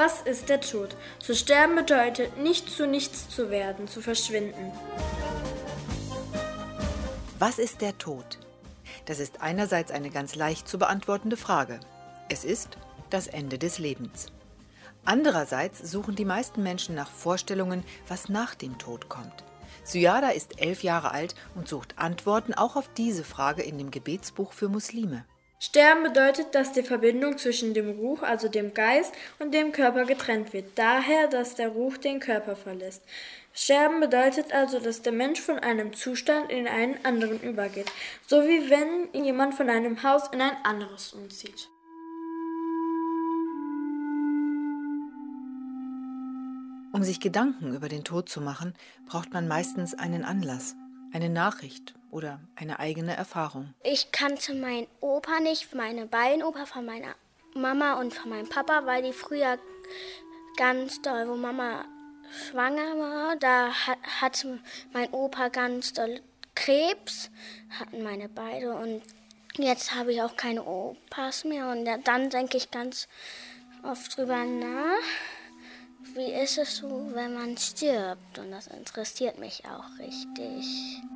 Was ist der Tod? Zu sterben bedeutet, nicht zu nichts zu werden, zu verschwinden. Was ist der Tod? Das ist einerseits eine ganz leicht zu beantwortende Frage. Es ist das Ende des Lebens. Andererseits suchen die meisten Menschen nach Vorstellungen, was nach dem Tod kommt. Sujada ist 11 Jahre alt und sucht Antworten auch auf diese Frage in dem Gebetsbuch für Muslime. Sterben bedeutet, dass die Verbindung zwischen dem Ruh, also dem Geist, und dem Körper getrennt wird. Daher, dass der Ruh den Körper verlässt. Sterben bedeutet also, dass der Mensch von einem Zustand in einen anderen übergeht. So wie wenn jemand von einem Haus in ein anderes umzieht. Um sich Gedanken über den Tod zu machen, braucht man meistens einen Anlass, eine Nachricht oder eine eigene Erfahrung. Ich kannte meinen Opa nicht, meine beiden Opa von meiner Mama und von meinem Papa, weil die früher ganz doll, wo Mama schwanger war, da hatte mein Opa ganz doll Krebs, hatten meine beide und jetzt habe ich auch keine Opas mehr und dann denke ich ganz oft drüber nach. Wie ist es so, wenn man stirbt? Und das interessiert mich auch richtig.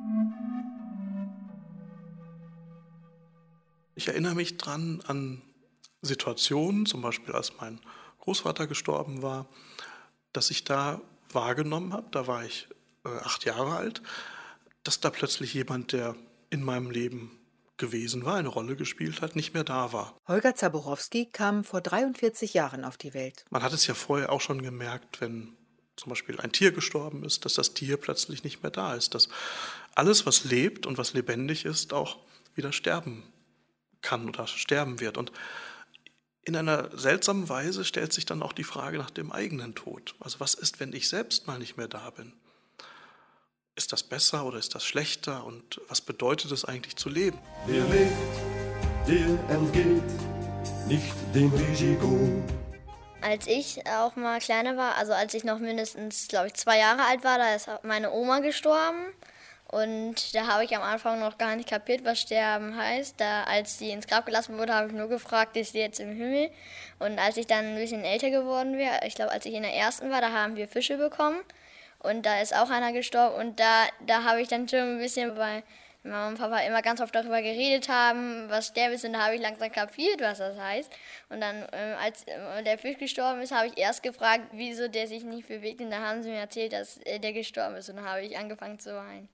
Ich erinnere mich dran an Situationen, zum Beispiel als mein Großvater gestorben war, dass ich da wahrgenommen habe, da war ich 8 Jahre alt, dass da plötzlich jemand, der in meinem Leben gewesen war, eine Rolle gespielt hat, nicht mehr da war. Holger Zaborowski kam vor 43 Jahren auf die Welt. Man hat es ja vorher auch schon gemerkt, wenn zum Beispiel ein Tier gestorben ist, dass das Tier plötzlich nicht mehr da ist, dass alles, was lebt und was lebendig ist, auch wieder sterben kann oder sterben wird. Und in einer seltsamen Weise stellt sich dann auch die Frage nach dem eigenen Tod. Also was ist, wenn ich selbst mal nicht mehr da bin? Ist das besser oder ist das schlechter und was bedeutet es eigentlich zu leben? Wer lebt, der entgeht nicht dem Risiko. Als ich auch mal kleiner war, also als ich noch mindestens, glaube ich, 2 Jahre alt war, da ist meine Oma gestorben. Und da habe ich am Anfang noch gar nicht kapiert, was Sterben heißt. Als sie ins Grab gelassen wurde, habe ich nur gefragt, ist sie jetzt im Himmel? Und als ich dann ein bisschen älter geworden wäre, ich glaube, als ich in der ersten war, da haben wir Fische bekommen. Und da ist auch einer gestorben und da habe ich dann schon ein bisschen, weil Mama und Papa immer ganz oft darüber geredet haben, was Sterben ist und da habe ich langsam kapiert, was das heißt. Und dann, als der Fisch gestorben ist, habe ich erst gefragt, wieso der sich nicht bewegt und da haben sie mir erzählt, dass der gestorben ist und dann habe ich angefangen zu weinen.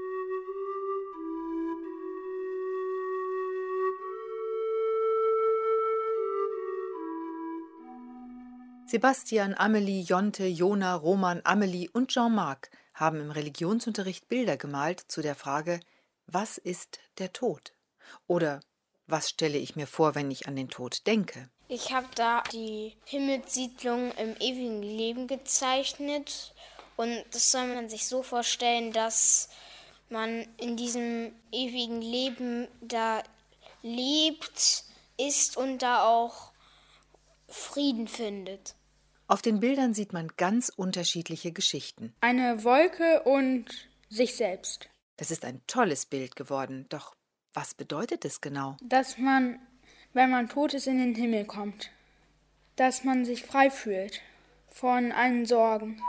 Sebastian, Amelie, Jonte, Jona, Roman, Amelie und Jean-Marc haben im Religionsunterricht Bilder gemalt zu der Frage, was ist der Tod? Oder was stelle ich mir vor, wenn ich an den Tod denke? Ich habe da die Himmelssiedlung im ewigen Leben gezeichnet und das soll man sich so vorstellen, dass man in diesem ewigen Leben da lebt, isst und da auch Frieden findet. Auf den Bildern sieht man ganz unterschiedliche Geschichten. Eine Wolke und sich selbst. Das ist ein tolles Bild geworden, doch was bedeutet es genau? Dass man, wenn man tot ist, in den Himmel kommt. Dass man sich frei fühlt von allen Sorgen.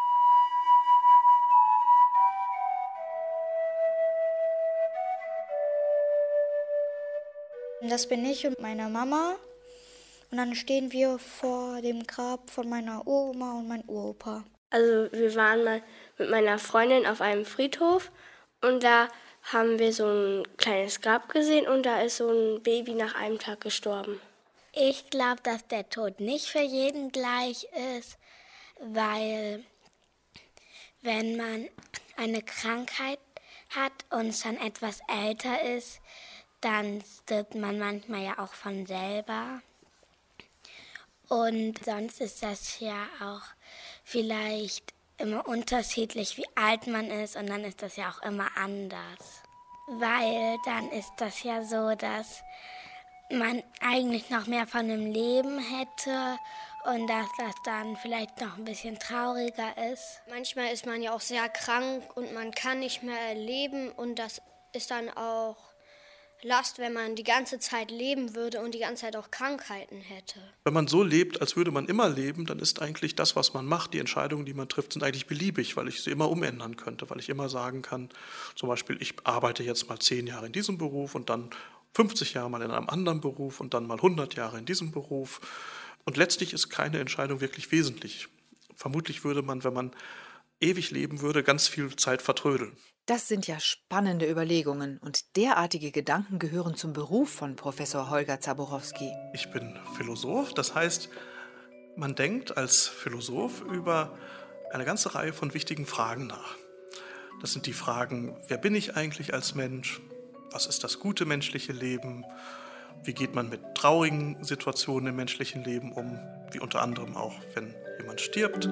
Das bin ich und meine Mama. Und dann stehen wir vor dem Grab von meiner Oma und meinem Uropa. Also wir waren mal mit meiner Freundin auf einem Friedhof und da haben wir so ein kleines Grab gesehen und da ist so ein Baby nach einem Tag gestorben. Ich glaube, dass der Tod nicht für jeden gleich ist, weil wenn man eine Krankheit hat und schon etwas älter ist, dann stirbt man manchmal ja auch von selber. Und sonst ist das ja auch vielleicht immer unterschiedlich, wie alt man ist und dann ist das ja auch immer anders. Weil dann ist das ja so, dass man eigentlich noch mehr von dem Leben hätte und dass das dann vielleicht noch ein bisschen trauriger ist. Manchmal ist man ja auch sehr krank und man kann nicht mehr leben und das ist dann auch Last, wenn man die ganze Zeit leben würde und die ganze Zeit auch Krankheiten hätte. Wenn man so lebt, als würde man immer leben, dann ist eigentlich das, was man macht, die Entscheidungen, die man trifft, sind eigentlich beliebig, weil ich sie immer umändern könnte, weil ich immer sagen kann, zum Beispiel, ich arbeite jetzt mal 10 Jahre in diesem Beruf und dann 50 Jahre mal in einem anderen Beruf und dann mal 100 Jahre in diesem Beruf. Und letztlich ist keine Entscheidung wirklich wesentlich. Vermutlich würde man, wenn man ewig leben würde, ganz viel Zeit vertrödeln. Das sind ja spannende Überlegungen und derartige Gedanken gehören zum Beruf von Professor Holger Zaborowski. Ich bin Philosoph, das heißt, man denkt als Philosoph über eine ganze Reihe von wichtigen Fragen nach. Das sind die Fragen, wer bin ich eigentlich als Mensch? Was ist das gute menschliche Leben? Wie geht man mit traurigen Situationen im menschlichen Leben um? Wie unter anderem auch, wenn jemand stirbt.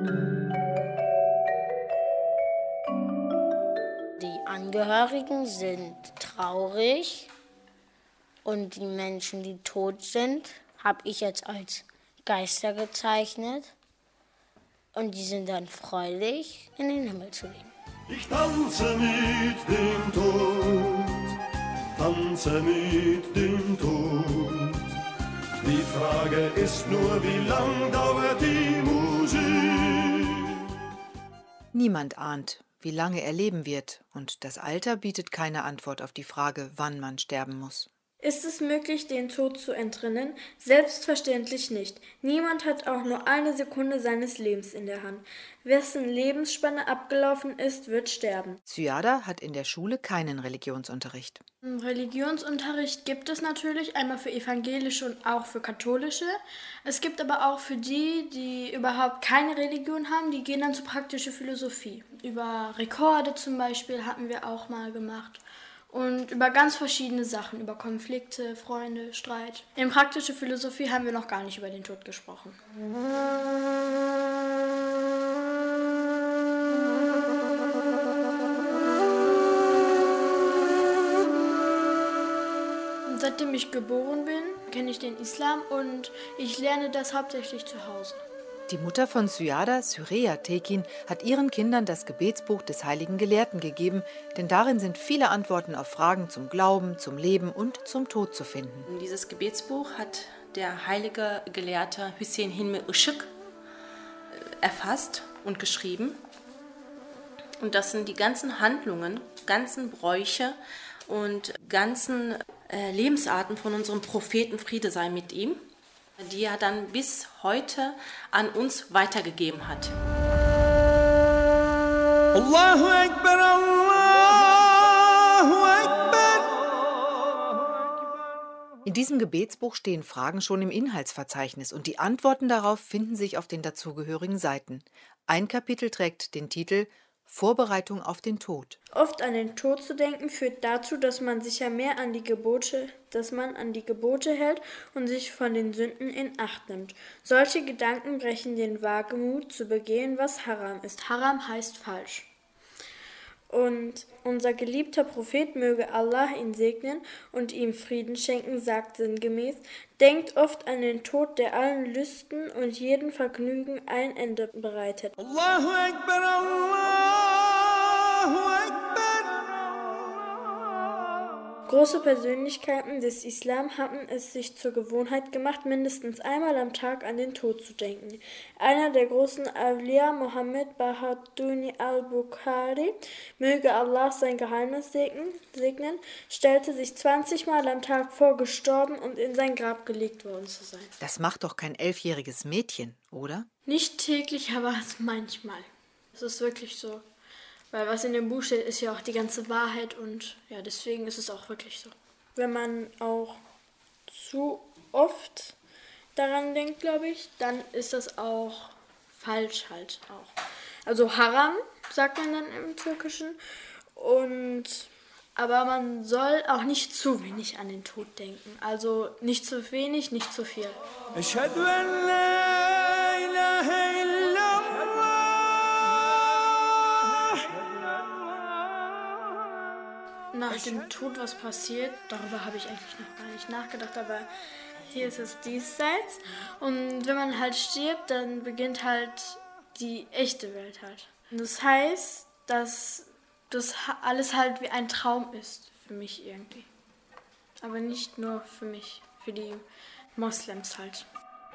Die Angehörigen sind traurig und die Menschen, die tot sind, habe ich jetzt als Geister gezeichnet. Und die sind dann freudig, in den Himmel zu gehen. Ich tanze mit dem Tod, tanze mit dem Tod. Die Frage ist nur, wie lang dauert die Musik? Niemand ahnt, wie lange er leben wird, und das Alter bietet keine Antwort auf die Frage, wann man sterben muss. Ist es möglich, den Tod zu entrinnen? Selbstverständlich nicht. Niemand hat auch nur eine Sekunde seines Lebens in der Hand. Wessen Lebensspanne abgelaufen ist, wird sterben. Syada hat in der Schule keinen Religionsunterricht. Religionsunterricht gibt es natürlich, einmal für evangelische und auch für katholische. Es gibt aber auch für die, die überhaupt keine Religion haben, die gehen dann zur praktischen Philosophie. Über Rekorde zum Beispiel hatten wir auch mal gemacht. Und über ganz verschiedene Sachen, über Konflikte, Freunde, Streit. In praktischer Philosophie haben wir noch gar nicht über den Tod gesprochen. Seitdem ich geboren bin, kenne ich den Islam und ich lerne das hauptsächlich zu Hause. Die Mutter von Syada, Syreya Tekin, hat ihren Kindern das Gebetsbuch des heiligen Gelehrten gegeben, denn darin sind viele Antworten auf Fragen zum Glauben, zum Leben und zum Tod zu finden. Dieses Gebetsbuch hat der heilige Gelehrte Hüseyin Hilmi Işık erfasst und geschrieben. Und das sind die ganzen Handlungen, ganzen Bräuche und ganzen Lebensarten von unserem Propheten, Friede sei mit ihm, die er dann bis heute an uns weitergegeben hat. Allahu Ekber, Allahu Ekber. In diesem Gebetsbuch stehen Fragen schon im Inhaltsverzeichnis und die Antworten darauf finden sich auf den dazugehörigen Seiten. Ein Kapitel trägt den Titel Vorbereitung auf den Tod. Oft an den Tod zu denken führt dazu, dass man sich ja mehr an die Gebote hält und sich von den Sünden in Acht nimmt. Solche Gedanken brechen den Wagemut zu begehen, was Haram ist. Haram heißt falsch. Und unser geliebter Prophet, möge Allah ihn segnen und ihm Frieden schenken, sagt sinngemäß: Denkt oft an den Tod, der allen Lüsten und jedem Vergnügen ein Ende bereitet. Allahu Ekber, Allahu Ekber. Große Persönlichkeiten des Islam hatten es sich zur Gewohnheit gemacht, mindestens einmal am Tag an den Tod zu denken. Einer der großen Awliya, Mohammed Bahadur al-Bukhari, möge Allah sein Geheimnis segnen, stellte sich 20 Mal am Tag vor, gestorben und in sein Grab gelegt worden zu sein. Das macht doch kein 11-jähriges Mädchen, oder? Nicht täglich, aber manchmal. Es ist wirklich so. Weil was in dem Buch steht, ist ja auch die ganze Wahrheit und ja, deswegen ist es auch wirklich so. Wenn man auch zu oft daran denkt, glaube ich, dann ist das auch falsch halt auch. Also Haram sagt man dann im Türkischen, aber man soll auch nicht zu wenig an den Tod denken. Also nicht zu wenig, nicht zu viel. Eşhedü en la ilahe illallah. Nach dem Tod, was passiert, darüber habe ich eigentlich noch gar nicht nachgedacht, aber hier ist es diesseits. Und wenn man halt stirbt, dann beginnt halt die echte Welt halt. Und das heißt, dass das alles halt wie ein Traum ist für mich irgendwie. aber nicht nur für mich, für die Moslems halt.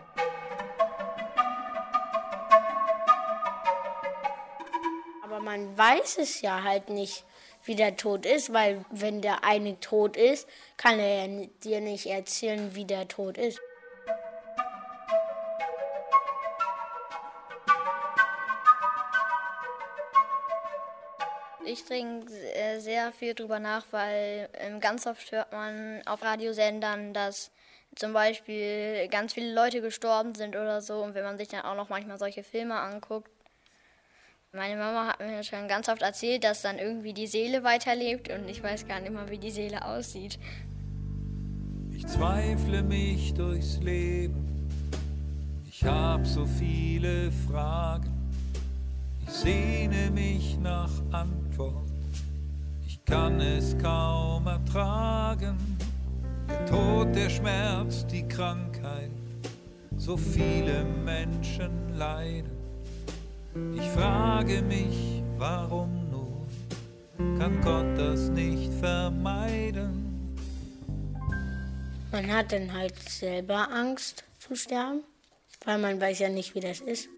Aber man weiß es ja halt nicht, wie der Tod ist, weil wenn der eine tot ist, kann er ja dir nicht erzählen, wie der Tod ist. Ich denke sehr viel drüber nach, weil ganz oft hört man auf Radiosendern, dass zum Beispiel ganz viele Leute gestorben sind oder so. Und wenn man sich dann auch noch manchmal solche Filme anguckt. Meine Mama hat mir schon ganz oft erzählt, dass dann irgendwie die Seele weiterlebt und ich weiß gar nicht mal, wie die Seele aussieht. Ich zweifle mich durchs Leben, ich hab so viele Fragen, ich sehne mich nach Antwort, ich kann es kaum ertragen. Der Tod, der Schmerz, die Krankheit, so viele Menschen leiden. Ich frage mich, warum nur, kann Gott das nicht vermeiden? Man hat dann halt selber Angst zu sterben, weil man weiß ja nicht, wie das ist.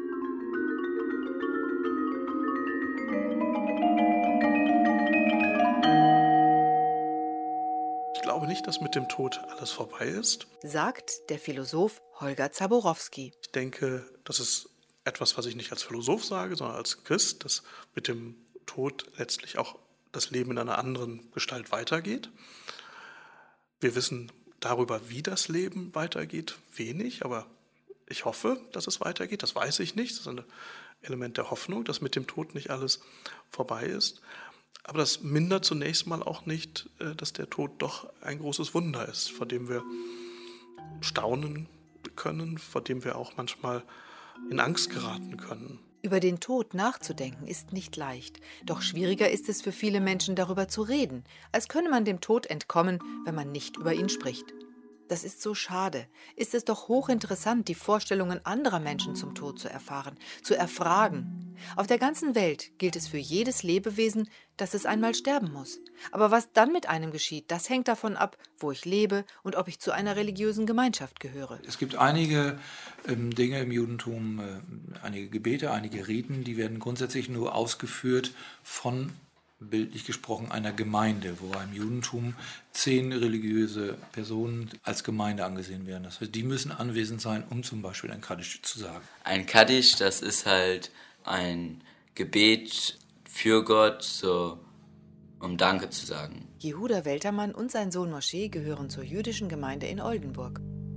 Ich glaube nicht, dass mit dem Tod alles vorbei ist. Sagt der Philosoph Holger Zaborowski. Ich denke, das ist etwas, was ich nicht als Philosoph sage, sondern als Christ, dass mit dem Tod letztlich auch das Leben in einer anderen Gestalt weitergeht. Wir wissen darüber, wie das Leben weitergeht, wenig, aber ich hoffe, dass es weitergeht. Das weiß ich nicht. Das ist ein Element der Hoffnung, dass mit dem Tod nicht alles vorbei ist. Aber das mindert zunächst mal auch nicht, dass der Tod doch ein großes Wunder ist, vor dem wir staunen können, vor dem wir auch manchmal in Angst geraten können. Über den Tod nachzudenken ist nicht leicht, doch schwieriger ist es für viele Menschen, darüber zu reden, als könne man dem Tod entkommen, wenn man nicht über ihn spricht. Das ist so schade. Ist es doch hochinteressant, die Vorstellungen anderer Menschen zum Tod zu erfahren, zu erfragen. Auf der ganzen Welt gilt es für jedes Lebewesen, dass es einmal sterben muss. Aber was dann mit einem geschieht, das hängt davon ab, wo ich lebe und ob ich zu einer religiösen Gemeinschaft gehöre. Es gibt einige Dinge im Judentum, einige Gebete, einige Riten, die werden grundsätzlich nur ausgeführt von, bildlich gesprochen, einer Gemeinde, wobei im Judentum 10 religiöse Personen als Gemeinde angesehen werden. Das heißt, die müssen anwesend sein, um zum Beispiel ein Kaddisch zu sagen. Ein Kaddisch, das ist halt ein Gebet für Gott, so um Danke zu sagen. Jehuda Weltermann und sein Sohn Moshe gehören zur jüdischen Gemeinde in Oldenburg.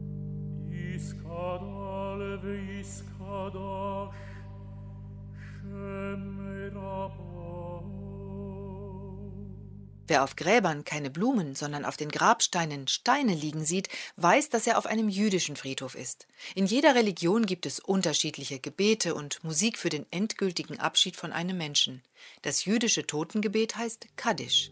Wer auf Gräbern keine Blumen, sondern auf den Grabsteinen Steine liegen sieht, weiß, dass er auf einem jüdischen Friedhof ist. In jeder Religion gibt es unterschiedliche Gebete und Musik für den endgültigen Abschied von einem Menschen. Das jüdische Totengebet heißt Kaddisch.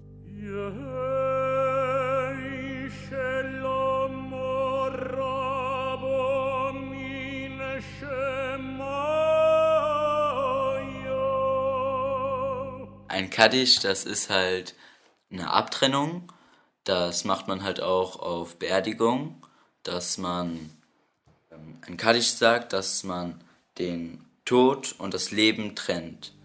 Ein Kaddisch, das ist halt eine Abtrennung. Das macht man halt auch auf Beerdigung, dass man ein Kaddisch sagt, dass man den Tod und das Leben trennt.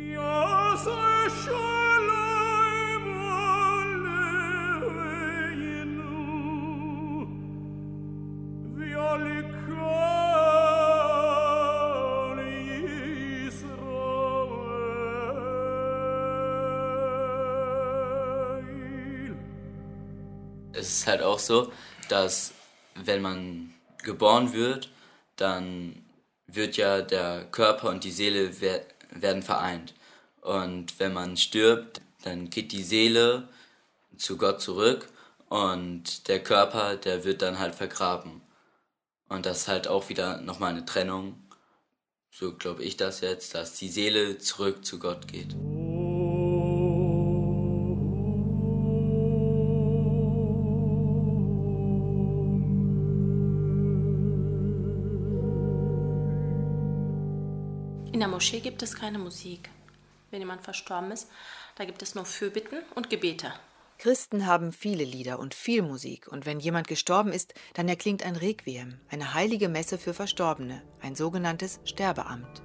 Es ist halt auch so, dass wenn man geboren wird, dann wird ja der Körper und die Seele werden vereint. Und wenn man stirbt, dann geht die Seele zu Gott zurück und der Körper, der wird dann halt vergraben. Und das ist halt auch wieder nochmal eine Trennung, so glaube ich das jetzt, dass die Seele zurück zu Gott geht. In der Moschee gibt es keine Musik. Wenn jemand verstorben ist, da gibt es nur Fürbitten und Gebete. Christen haben viele Lieder und viel Musik, und wenn jemand gestorben ist, dann erklingt ein Requiem, eine heilige Messe für Verstorbene, ein sogenanntes Sterbeamt.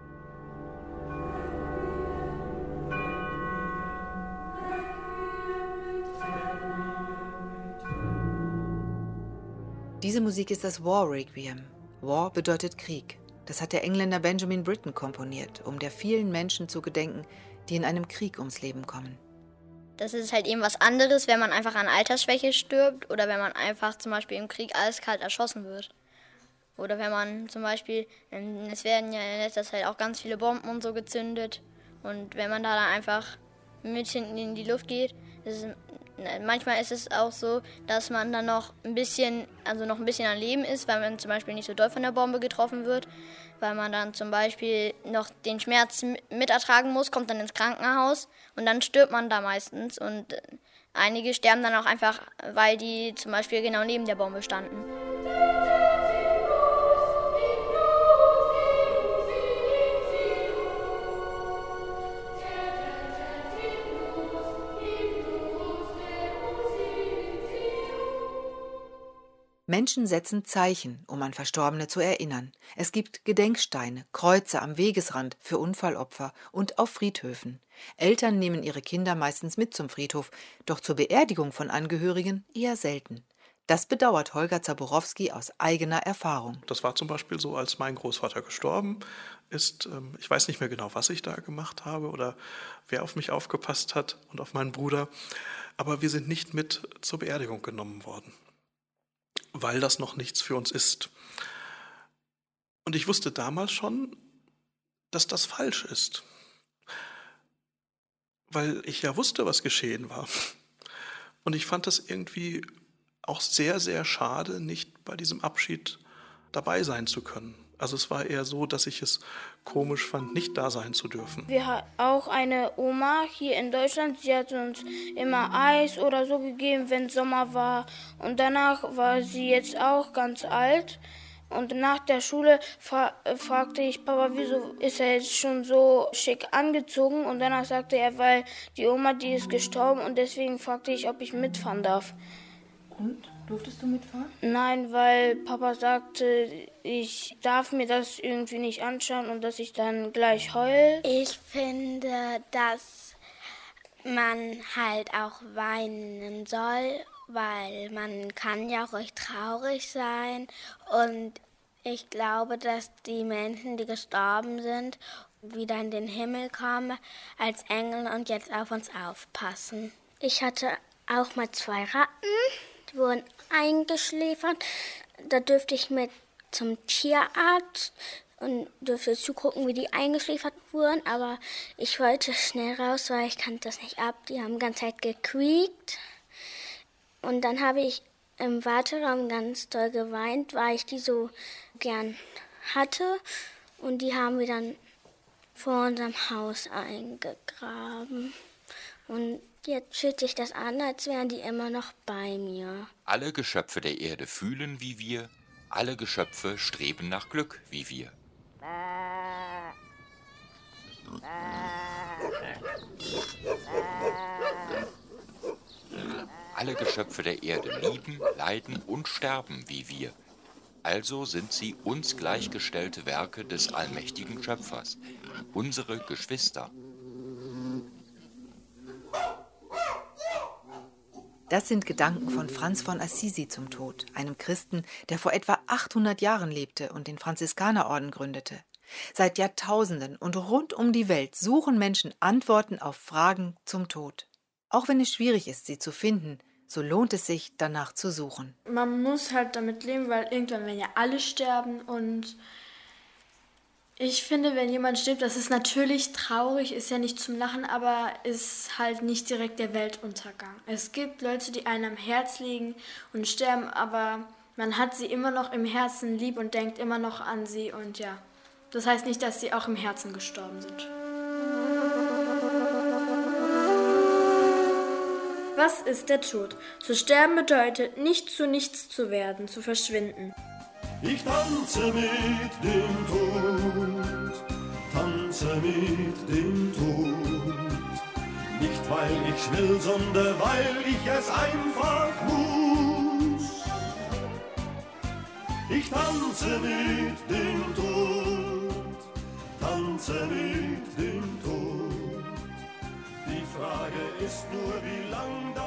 Diese Musik ist das War Requiem. War bedeutet Krieg. Das hat der Engländer Benjamin Britten komponiert, um der vielen Menschen zu gedenken, die in einem Krieg ums Leben kommen. Das ist halt eben was anderes, wenn man einfach an Altersschwäche stirbt oder wenn man einfach zum Beispiel im Krieg eiskalt erschossen wird. Oder wenn man zum Beispiel, es werden ja in letzter Zeit auch ganz viele Bomben und so gezündet. Und wenn man da dann einfach mit hinten in die Luft geht, manchmal ist es auch so, dass man dann noch ein bisschen am Leben ist, weil man zum Beispiel nicht so doll von der Bombe getroffen wird, weil man dann zum Beispiel noch den Schmerz mit ertragen muss, kommt dann ins Krankenhaus und dann stirbt man da meistens. Und einige sterben dann auch einfach, weil die zum Beispiel genau neben der Bombe standen. Menschen setzen Zeichen, um an Verstorbene zu erinnern. Es gibt Gedenksteine, Kreuze am Wegesrand für Unfallopfer und auf Friedhöfen. Eltern nehmen ihre Kinder meistens mit zum Friedhof, doch zur Beerdigung von Angehörigen eher selten. Das bedauert Holger Zaborowski aus eigener Erfahrung. Das war zum Beispiel so, als mein Großvater gestorben ist. Ich weiß nicht mehr genau, was ich da gemacht habe oder wer auf mich aufgepasst hat und auf meinen Bruder. Aber wir sind nicht mit zur Beerdigung genommen worden, weil das noch nichts für uns ist. Und ich wusste damals schon, dass das falsch ist. Weil ich ja wusste, was geschehen war. Und ich fand das irgendwie auch sehr, sehr schade, nicht bei diesem Abschied dabei sein zu können. Also es war eher so, dass ich es komisch fand, nicht da sein zu dürfen. Wir hatten auch eine Oma hier in Deutschland. Sie hat uns immer Eis oder so gegeben, wenn Sommer war. Und danach war sie jetzt auch ganz alt. Und nach der Schule fragte ich Papa, wieso ist er jetzt schon so schick angezogen? Und danach sagte er, weil die Oma, die ist gestorben, und deswegen fragte ich, ob ich mitfahren darf. Und? Durftest du mitfahren? Nein, weil Papa sagte, ich darf mir das irgendwie nicht anschauen und dass ich dann gleich heul. Ich finde, dass man halt auch weinen soll, weil man kann ja ruhig traurig sein. Und ich glaube, dass die Menschen, die gestorben sind, wieder in den Himmel kommen als Engel und jetzt auf uns aufpassen. Ich hatte auch mal 2 Ratten. Die wurden eingeschläfert. Da durfte ich mit zum Tierarzt und durfte zugucken, wie die eingeschläfert wurden. Aber ich wollte schnell raus, weil ich kannte das nicht ab. Die haben die ganze Zeit gequiekt. Und dann habe ich im Warteraum ganz doll geweint, weil ich die so gern hatte. Und die haben wir dann vor unserem Haus eingegraben. Und jetzt fühlt sich das an, als wären die immer noch bei mir. Alle Geschöpfe der Erde fühlen wie wir, alle Geschöpfe streben nach Glück wie wir. Alle Geschöpfe der Erde lieben, leiden und sterben wie wir. Also sind sie uns gleichgestellte Werke des allmächtigen Schöpfers, unsere Geschwister. Das sind Gedanken von Franz von Assisi zum Tod, einem Christen, der vor etwa 800 Jahren lebte und den Franziskanerorden gründete. Seit Jahrtausenden und rund um die Welt suchen Menschen Antworten auf Fragen zum Tod. Auch wenn es schwierig ist, sie zu finden, so lohnt es sich, danach zu suchen. Man muss halt damit leben, weil irgendwann werden ja alle sterben, und ich finde, wenn jemand stirbt, das ist natürlich traurig, ist ja nicht zum Lachen, aber ist halt nicht direkt der Weltuntergang. Es gibt Leute, die einem am Herz liegen und sterben, aber man hat sie immer noch im Herzen lieb und denkt immer noch an sie, und ja, das heißt nicht, dass sie auch im Herzen gestorben sind. Was ist der Tod? Zu sterben bedeutet, nicht zu nichts zu werden, zu verschwinden. Ich tanze mit dem Tod, tanze mit dem Tod. Nicht weil ich will, sondern weil ich es einfach muss. Ich tanze mit dem Tod, tanze mit dem Tod. Die Frage ist nur, wie lang das